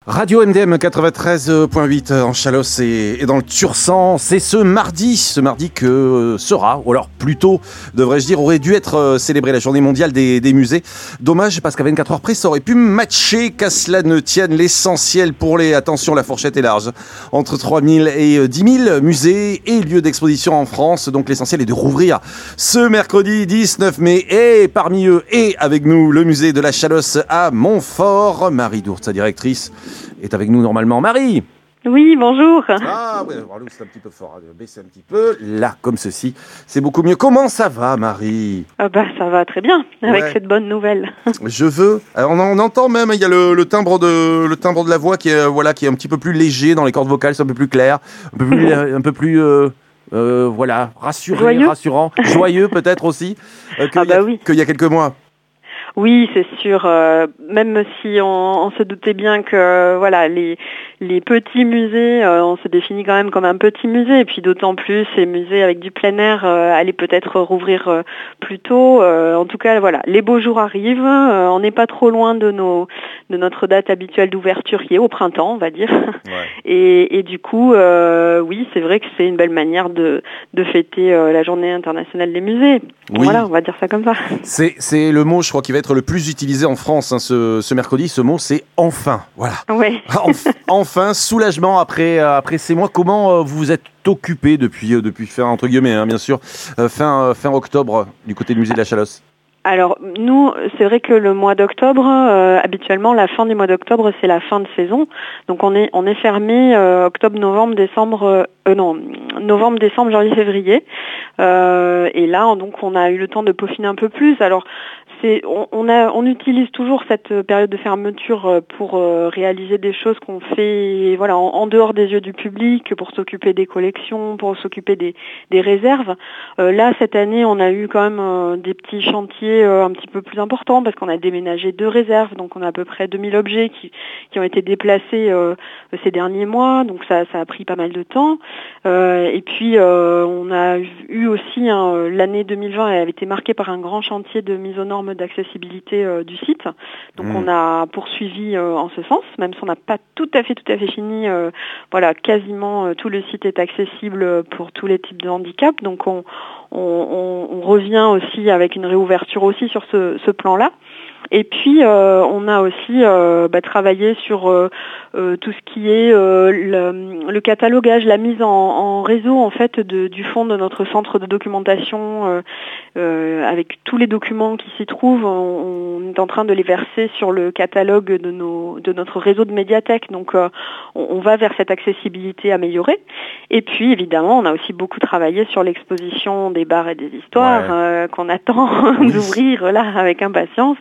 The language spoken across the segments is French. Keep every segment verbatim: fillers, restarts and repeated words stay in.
Radio M D M quatre-vingt-treize point huit en Chalosse et, et dans le Tursan. C'est ce mardi, ce mardi que sera, ou alors plutôt, devrais-je dire, aurait dû être euh, célébrée la journée mondiale des, des musées. Dommage parce qu'à vingt-quatre heures près, ça aurait pu matcher, qu'à cela ne tienne, l'essentiel pour les, attention, la fourchette est large, entre trois mille et dix mille musées et lieux d'exposition en France. Donc l'essentiel est de rouvrir ce mercredi dix-neuf mai et parmi eux et avec nous le musée de la Chalosse à Montfort. Marie Dourte, sa directrice, est avec nous normalement. Marie! Oui, bonjour. Ah, ouais, c'est un petit peu fort. Baissez un petit peu. Là, comme ceci, c'est beaucoup mieux. Comment ça va, Marie? Ah bah, ça va très bien, avec ouais. cette bonne nouvelle. Je veux. Alors, on, on entend même, il y a le, le, timbre de, le timbre de la voix qui est, voilà, qui est un petit peu plus léger dans les cordes vocales, c'est un peu plus clair, un peu plus, un peu plus euh, euh, voilà, rassuré, joyeux. rassurant, joyeux peut-être aussi, euh, qu'il ah bah y, a, oui. qu'il y a quelques mois. Oui, c'est sûr. Euh, même si on, on se doutait bien que voilà, les les petits musées, euh, on se définit quand même comme un petit musée, et puis d'autant plus ces musées avec du plein air euh, allaient peut-être rouvrir euh, plus tôt. Euh, en tout cas, voilà, les beaux jours arrivent. Euh, on n'est pas trop loin de nos de notre date habituelle d'ouverture qui est au printemps, on va dire. Ouais. Et, et du coup, euh, oui, c'est vrai que c'est une belle manière de de fêter euh, la Journée internationale des musées. Oui. Voilà, on va dire ça comme ça. C'est c'est le mot, je crois, qui va être le plus utilisé en France hein, ce, ce mercredi. Ce mot, c'est enfin. Voilà. Ouais. Enf- enfin, soulagement après euh, après ces mois. Comment euh, vous vous êtes occupé depuis euh, depuis fin entre guillemets, hein, bien sûr, euh, fin euh, fin octobre du côté du musée de la Chalosse? Alors nous, c'est vrai que le mois d'octobre, euh, habituellement la fin du mois d'octobre, c'est la fin de saison. Donc on est on est fermé euh, octobre, novembre, décembre, euh, non novembre, décembre, janvier, février. Euh, et là, donc on a eu le temps de peaufiner un peu plus. Alors c'est on, on a on utilise toujours cette période de fermeture pour euh, réaliser des choses qu'on fait voilà en, en dehors des yeux du public, pour s'occuper des collections, pour s'occuper des des réserves. Euh, là cette année, on a eu quand même euh, des petits chantiers euh, un petit peu plus importants parce qu'on a déménagé deux réserves, donc on a à peu près deux mille objets qui qui ont été déplacés euh, ces derniers mois, donc ça ça a pris pas mal de temps. Euh, et puis euh, on a eu aussi hein, l'année deux mille vingt, elle avait été marquée par un grand chantier de mise aux normes d'accessibilité euh, du site. Donc mmh. on a poursuivi euh, en ce sens, même si on n'a pas tout à fait tout à fait fini. Euh, voilà, quasiment euh, tout le site est accessible pour tous les types de handicap. Donc on, on, on, on revient aussi avec une réouverture aussi sur ce, ce plan-là. Et puis euh, on a aussi euh, bah, travaillé sur euh, euh, tout ce qui est euh, le, le catalogage, la mise en, en réseau en fait de, du fond de notre centre de documentation euh, euh, avec tous les documents qui s'y trouvent. On, on est en train de les verser sur le catalogue de nos de notre réseau de médiathèques. Donc euh, on, on va vers cette accessibilité améliorée. Et puis évidemment on a aussi beaucoup travaillé sur l'exposition des bars et des histoires ouais. euh, qu'on attend oui. d'ouvrir là avec impatience.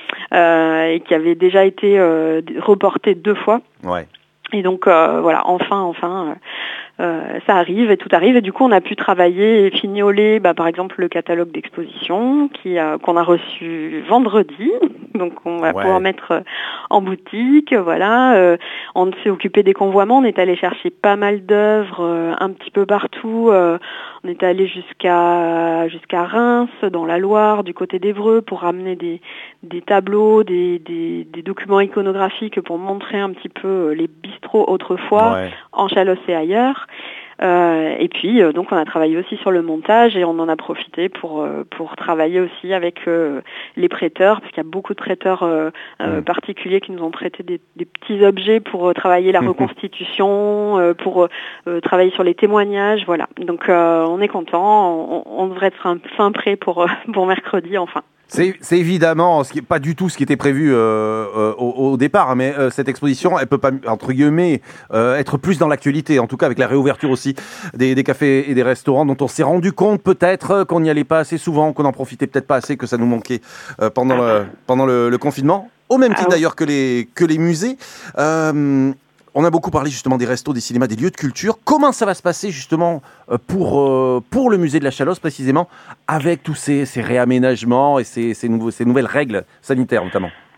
Euh, et qui avait déjà été euh, reporté deux fois. Ouais. Et donc euh, voilà, enfin, enfin, euh, euh, ça arrive et tout arrive. Et du coup, on a pu travailler et fignoler, bah, par exemple, le catalogue d'exposition qui a, qu'on a reçu vendredi. Donc on va ouais. pouvoir mettre en boutique. Voilà. Euh, on s'est occupé des convoiements. On est allé chercher pas mal d'œuvres euh, un petit peu partout. Euh, on est allé jusqu'à jusqu'à Reims, dans la Loire, du côté d'Évreux, pour ramener des des tableaux, des, des des documents iconographiques pour montrer un petit peu les bistrots autrefois ouais. en Chalosse et ailleurs. Euh, et puis euh, donc on a travaillé aussi sur le montage et on en a profité pour euh, pour travailler aussi avec euh, les prêteurs parce qu'il y a beaucoup de prêteurs euh, euh, mmh. particuliers qui nous ont prêté des, des petits objets pour euh, travailler la reconstitution, euh, pour euh, travailler sur les témoignages, voilà. Donc euh, on est content, on, on devrait être un, fin prêt pour euh, pour mercredi enfin. C'est, c'est évidemment ce qui est pas du tout ce qui était prévu euh, euh, au, au départ, mais euh, cette exposition, elle peut pas entre guillemets euh, être plus dans l'actualité. En tout cas, avec la réouverture aussi des, des cafés et des restaurants, dont on s'est rendu compte peut-être qu'on n'y allait pas assez souvent, qu'on n'en profitait peut-être pas assez, que ça nous manquait euh, pendant le, pendant le, le confinement. Au même titre d'ailleurs que les que les musées. Euh, On a beaucoup parlé justement des restos, des cinémas, des lieux de culture. Comment ça va se passer justement pour, euh, pour le musée de la Chalosse précisément, avec tous ces, ces réaménagements et ces, ces, nouveaux, ces nouvelles règles sanitaires notamment?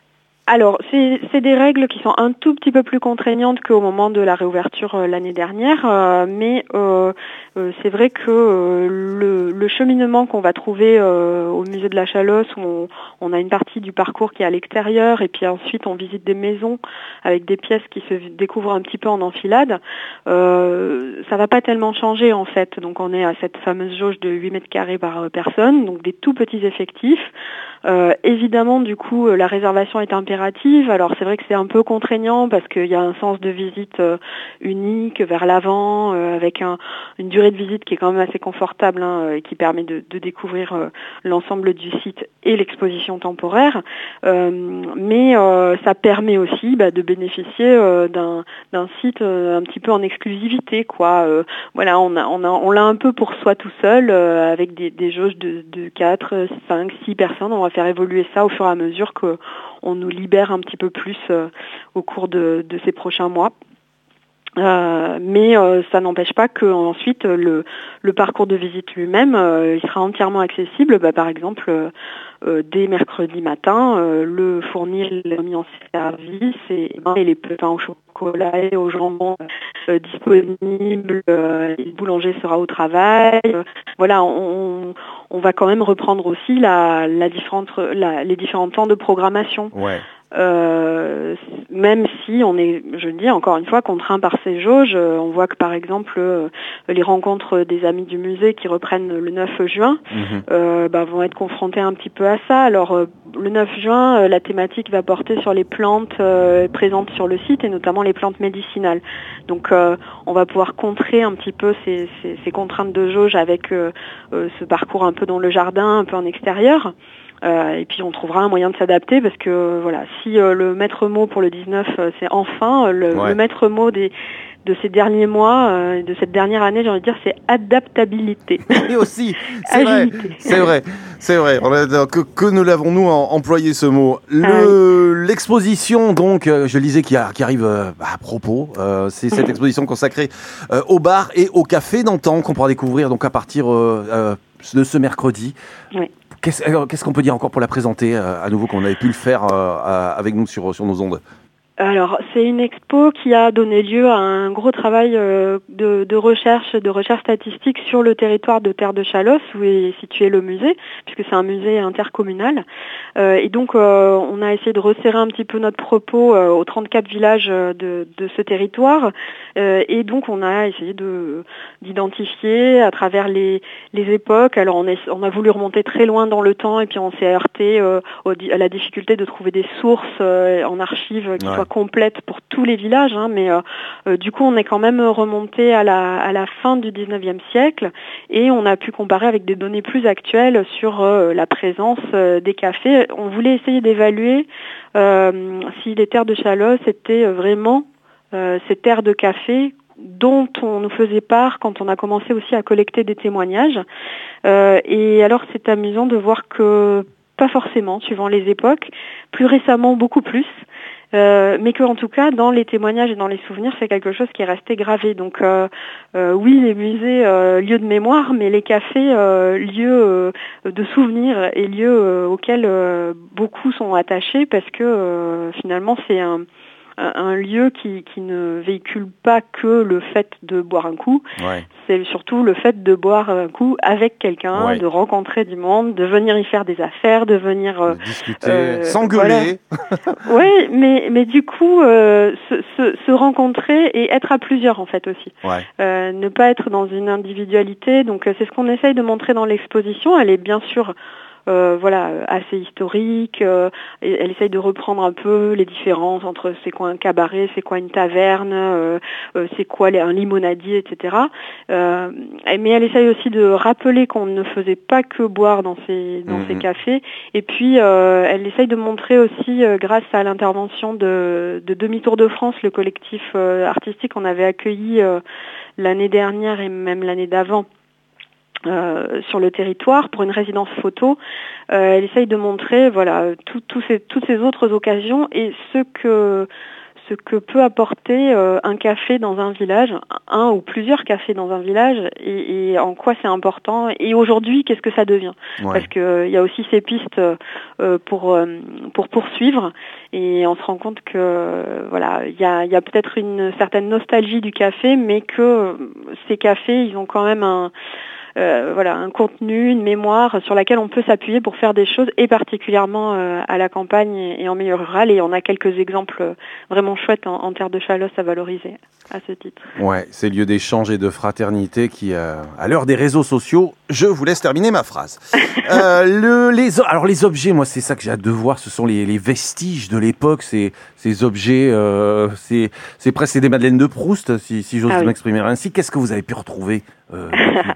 Alors, c'est, c'est des règles qui sont un tout petit peu plus contraignantes qu'au moment de la réouverture euh, l'année dernière, euh, mais euh, euh, c'est vrai que euh, le, le cheminement qu'on va trouver euh, au musée de la Chalosse, où on, on a une partie du parcours qui est à l'extérieur, et puis ensuite on visite des maisons avec des pièces qui se découvrent un petit peu en enfilade, euh, ça va pas tellement changer en fait. Donc on est à cette fameuse jauge de huit mètres carrés par euh, personne, donc des tout petits effectifs. Euh, évidemment, du coup, euh, la réservation est impérative. Alors, c'est vrai que c'est un peu contraignant parce qu'il y a un sens de visite euh, unique vers l'avant, euh, avec un, une durée de visite qui est quand même assez confortable hein, et qui permet de, de découvrir euh, l'ensemble du site et l'exposition temporaire. Euh, mais euh, ça permet aussi bah, de bénéficier euh, d'un, d'un site euh, un petit peu en exclusivité, quoi. Euh, voilà, on a, on a, on l'a un peu pour soi tout seul, euh, avec des, des jauges de, de quatre, cinq, six personnes. On va faire évoluer ça au fur et à mesure qu'on nous libère un petit peu plus euh, au cours de, de ces prochains mois. Euh, mais euh, ça n'empêche pas qu'ensuite le, le parcours de visite lui-même euh, il sera entièrement accessible. Bah, par exemple, euh, euh, dès mercredi matin, euh, le fournil est mis en service et, et les pains au chocolat et au jambon euh, disponibles. Euh, le boulanger sera au travail. Euh, voilà, on, on va quand même reprendre aussi la, la différente, la, les différents temps de programmation. Ouais. Euh, même si on est, je le dis encore une fois, contraint par ces jauges. Euh, on voit que par exemple euh, les rencontres des amis du musée qui reprennent le neuf juin mmh. euh, bah, vont être confrontées un petit peu à ça. Alors euh, le neuf juin, euh, la thématique va porter sur les plantes euh, présentes sur le site et notamment les plantes médicinales. Donc euh, on va pouvoir contrer un petit peu ces, ces, ces contraintes de jauge avec euh, euh, ce parcours un peu dans le jardin, un peu en extérieur. Euh, et puis on trouvera un moyen de s'adapter parce que euh, voilà, si euh, le maître mot pour le dix-neuf euh, c'est enfin le, ouais. le maître mot des de ces derniers mois, euh, de cette dernière année, j'ai envie de dire, c'est adaptabilité. Et aussi, c'est vrai, c'est vrai, c'est vrai. On a, que, que nous l'avons-nous employé ce mot. Le, ah oui. L'exposition, donc, euh, je le disais, qui, a, qui arrive euh, à propos, euh, c'est cette exposition consacrée euh, au bar et au café d'antan qu'on pourra découvrir donc à partir euh, euh, de ce mercredi. Oui. Qu'est-ce, qu'est-ce qu'on peut dire encore pour la présenter euh, à nouveau, qu'on avait pu le faire euh, avec nous sur, sur nos ondes? Alors, c'est une expo qui a donné lieu à un gros travail euh, de, de recherche, de recherche statistique sur le territoire de Terre de Chalosse, où est situé le musée, puisque c'est un musée intercommunal. Euh, et donc, euh, on a essayé de resserrer un petit peu notre propos euh, aux trente-quatre villages de, de ce territoire. Euh, et donc, on a essayé de, d'identifier à travers les, les époques. Alors, on, est, on a voulu remonter très loin dans le temps, et puis on s'est heurté euh, au, à la difficulté de trouver des sources euh, en archives qui ouais. soient complète pour tous les villages, hein, mais euh, euh, du coup on est quand même remonté à la, à la fin du dix-neuvième siècle et on a pu comparer avec des données plus actuelles sur euh, la présence euh, des cafés. On voulait essayer d'évaluer euh, si les terres de Chalosse étaient vraiment euh, ces terres de café dont on nous faisait part quand on a commencé aussi à collecter des témoignages. Euh, et alors c'est amusant de voir que pas forcément, suivant les époques, plus récemment beaucoup plus. Euh, mais que en tout cas dans les témoignages et dans les souvenirs c'est quelque chose qui est resté gravé. Donc euh, euh, oui, les musées euh, lieux de mémoire, mais les cafés euh, lieux euh, de souvenirs et lieux euh, auxquels euh, beaucoup sont attachés parce que euh, finalement c'est un un lieu qui, qui ne véhicule pas que le fait de boire un coup, ouais. c'est surtout le fait de boire un coup avec quelqu'un, ouais. de rencontrer du monde, de venir y faire des affaires, de venir euh, discuter, euh, s'engueuler. Voilà. Oui, mais mais du coup euh, se, se, se rencontrer et être à plusieurs en fait aussi. Ouais. Euh, ne pas être dans une individualité. Donc c'est ce qu'on essaye de montrer dans l'exposition. Elle est bien sûr Euh, voilà, assez historique. Euh, elle essaye de reprendre un peu les différences entre c'est quoi un cabaret, c'est quoi une taverne, euh, euh, c'est quoi les, un limonadier, et cetera. Euh, mais elle essaye aussi de rappeler qu'on ne faisait pas que boire dans ces dans mmh. ces cafés. Et puis euh, elle essaye de montrer aussi, euh, grâce à l'intervention de, de Demi-Tour de France, le collectif euh, artistique qu'on avait accueilli euh, l'année dernière et même l'année d'avant. Euh, sur le territoire pour une résidence photo, euh, elle essaye de montrer voilà tout, tout ces, toutes ces autres occasions et ce que ce que peut apporter euh, un café dans un village, un ou plusieurs cafés dans un village, et, et en quoi c'est important. Et aujourd'hui, qu'est-ce que ça devient ? Ouais. Parce que il euh, y a aussi ces pistes euh, pour euh, pour poursuivre, et on se rend compte que euh, voilà, il y a il y a peut-être une certaine nostalgie du café, mais que euh, ces cafés, ils ont quand même un Euh, voilà, un contenu, une mémoire sur laquelle on peut s'appuyer pour faire des choses, et particulièrement euh, à la campagne et, et en milieu rural. Et on a quelques exemples vraiment chouettes en, en terre de Chalosse à valoriser à ce titre. Ouais, ces lieux d'échange et de fraternité qui, euh, à l'heure des réseaux sociaux, je vous laisse terminer ma phrase. euh, le, les, alors les objets, moi c'est ça que j'ai hâte de voir, ce sont les, les vestiges de l'époque, ces, ces objets, euh, c'est, c'est presque des Madeleines de Proust, si, si j'ose ah, oui. m'exprimer ainsi. Qu'est-ce que vous avez pu retrouver euh,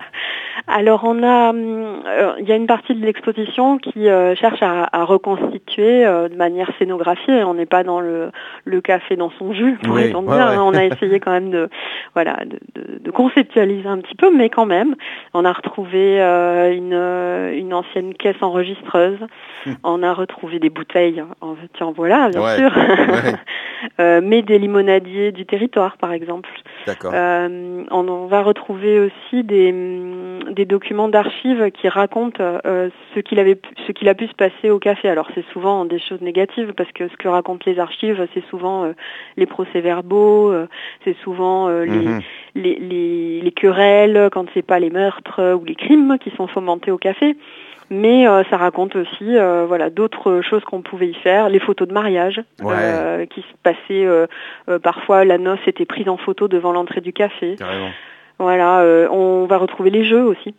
Alors on a, euh, il y a une partie de l'exposition qui euh, cherche à, à reconstituer euh, de manière scénographiée. On n'est pas dans le, le café dans son jus, pourrait-on oui, dire. Ouais, ouais. On a essayé quand même de, voilà, de, de, de conceptualiser un petit peu, mais quand même, on a retrouvé euh, une, une ancienne caisse enregistreuse. Hum. On a retrouvé des bouteilles. En, tiens, voilà, bien ouais, sûr. Ouais. euh, mais des limonadiers du territoire, par exemple. D'accord. Euh, on, on va retrouver aussi des des documents d'archives qui racontent euh, ce qu'il avait, ce qu'il a pu se passer au café. Alors c'est souvent des choses négatives, parce que ce que racontent les archives, c'est souvent euh, les procès-verbaux, euh, c'est souvent euh, les, mmh. les, les, les querelles, quand c'est pas les meurtres euh, ou les crimes qui sont fomentés au café. Mais euh, ça raconte aussi euh, voilà, d'autres choses qu'on pouvait y faire, les photos de mariage ouais. euh, qui se passaient euh, euh, parfois la noce était prise en photo devant l'entrée du café. Carrément. Voilà, euh, on va retrouver les jeux aussi.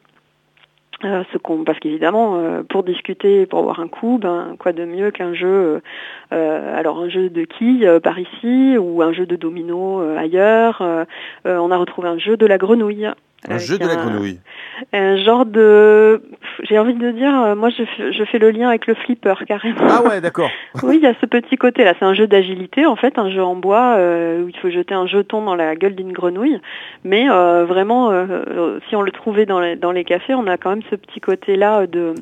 Euh, ce qu'on, parce qu'évidemment, euh, pour discuter, pour boire un coup, ben quoi de mieux qu'un jeu, euh, alors un jeu de quilles euh, par ici, ou un jeu de domino euh, ailleurs. Euh, euh, on a retrouvé un jeu de la grenouille. Un jeu de la grenouille. Un genre de, j'ai envie de dire, euh, moi je, je fais le lien avec le flipper carrément. Ah ouais, d'accord. Oui, il y a ce petit côté là. C'est un jeu d'agilité en fait, un jeu en bois euh, où il faut jeter un jeton dans la gueule d'une grenouille. Mais euh, vraiment, euh, si on le trouvait dans les, dans les cafés, on a quand même ce petit côté là de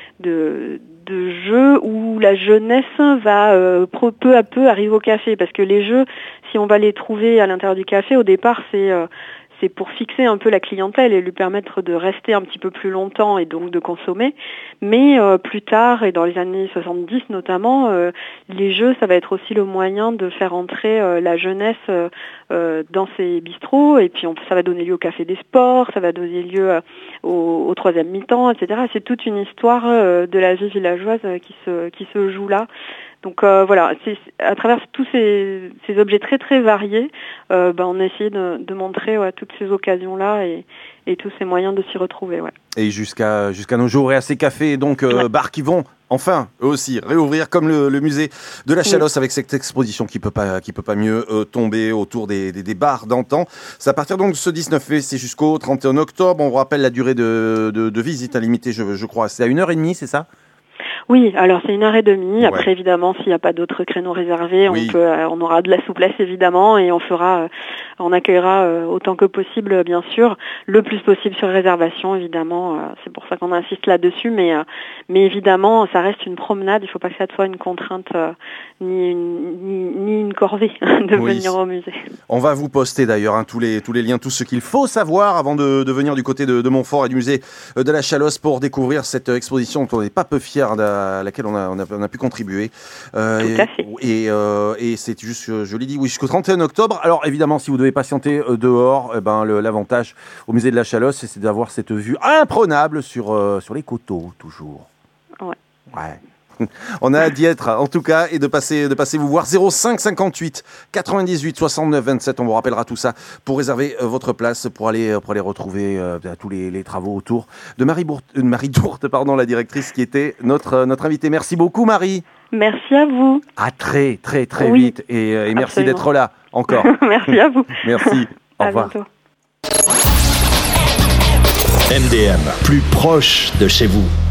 de de jeu où la jeunesse va euh, peu à peu arriver au café, parce que les jeux, si on va les trouver à l'intérieur du café, au départ c'est euh, c'est pour fixer un peu la clientèle et lui permettre de rester un petit peu plus longtemps et donc de consommer. Mais euh, plus tard, et dans les années soixante-dix notamment, euh, les jeux, ça va être aussi le moyen de faire entrer euh, la jeunesse euh, dans ces bistrots, et puis on, ça va donner lieu au café des sports, ça va donner lieu euh, au, au troisième mi-temps, et cetera. C'est toute une histoire euh, de la vie villageoise euh, qui se, qui se joue là. Donc euh, voilà, c'est, à travers tous ces, ces objets très très variés, euh, ben, on a essayé de, de montrer ouais, toutes ces occasions-là et, et tous ces moyens de s'y retrouver. Ouais. Et jusqu'à, jusqu'à nos jours, et à ces cafés donc euh, ouais. bars qui vont enfin, eux aussi, réouvrir comme le, le musée de la Chalosse oui. avec cette exposition qui peut pas, qui peut pas mieux euh, tomber autour des, des, des bars d'antan. C'est à partir donc de ce dix-neuf février, c'est jusqu'au trente et un octobre. On vous rappelle la durée de, de, de visite à limiter, je, je crois. C'est à une heure et demie, c'est ça ? Oui, alors c'est une heure et demie. Après, ouais. évidemment, s'il n'y a pas d'autres créneaux réservés, oui. on peut, euh, on aura de la souplesse évidemment, et on fera, euh, on accueillera euh, autant que possible, bien sûr, le plus possible sur réservation, évidemment. Euh, c'est pour ça qu'on insiste là-dessus, mais, euh, mais évidemment, ça reste une promenade. Il ne faut pas que ça soit une contrainte euh, ni, une, ni, ni une corvée de oui. venir au musée. On va vous poster d'ailleurs hein, tous les tous les liens, tout ce qu'il faut savoir avant de, de venir du côté de, de Montfort et du musée de la Chalosse pour découvrir cette exposition dont on n'est pas peu fiers à laquelle on a, on a, on a pu contribuer. Euh, Tout à fait. Et, et, euh, et c'est juste, je l'ai dit, oui, jusqu'au trente et un octobre. Alors évidemment, si vous devez patienter euh, dehors, eh ben, le, l'avantage au musée de la Chalosse, c'est d'avoir cette vue imprenable sur, euh, sur les coteaux, toujours. Ouais. Ouais. On a hâte d'y être, en tout cas, et de passer, de passer vous voir. Zéro cinq cinquante-huit quatre-vingt-dix-huit soixante-neuf vingt-sept. On vous rappellera tout ça pour réserver euh, votre place, pour aller, pour aller retrouver euh, tous les, les travaux autour de Marie, Bourte, euh, Marie Dourte, pardon, la directrice qui était notre, euh, notre invitée. Merci beaucoup, Marie. Merci à vous. À très, très, très oui, vite. Et, euh, et merci d'être là encore. Merci à vous. Merci. Au à revoir. Bientôt. M D M, plus proche de chez vous.